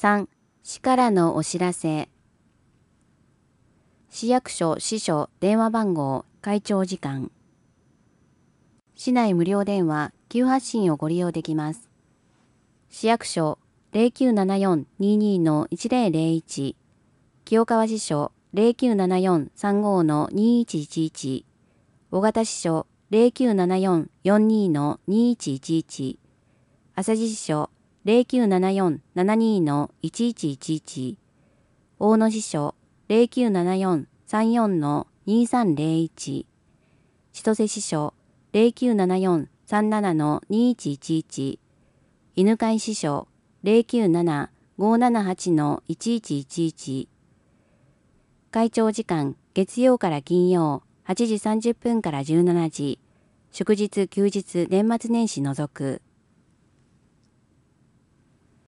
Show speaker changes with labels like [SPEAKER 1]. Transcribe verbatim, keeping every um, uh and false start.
[SPEAKER 1] さん、市からのお知らせ。市役所支所電話番号会長時間。市内無料電話急発信をご利用できます。市役所 ゼロきゅうななよんにーにー いちゼロゼロいち、清川支所 ゼロきゅうななよんさんご にーいちいちいち、小形支所 ゼロきゅうななよんよんにー にーいちいちいち、朝路支所 ゼロきゅうななよんななにー いちいちいちいち、大野支所 ゼロきゅうななよんさんよん にーさんゼロいち、千歳支所 ゼロきゅうななよんさんなな にーいちいちいち、犬飼支所 ゼロきゅうななごーななはち いちいちいちいち。会長時間月曜から金曜はちじさんじゅっぷんからじゅうしちじ、祝日休日年末年始除く。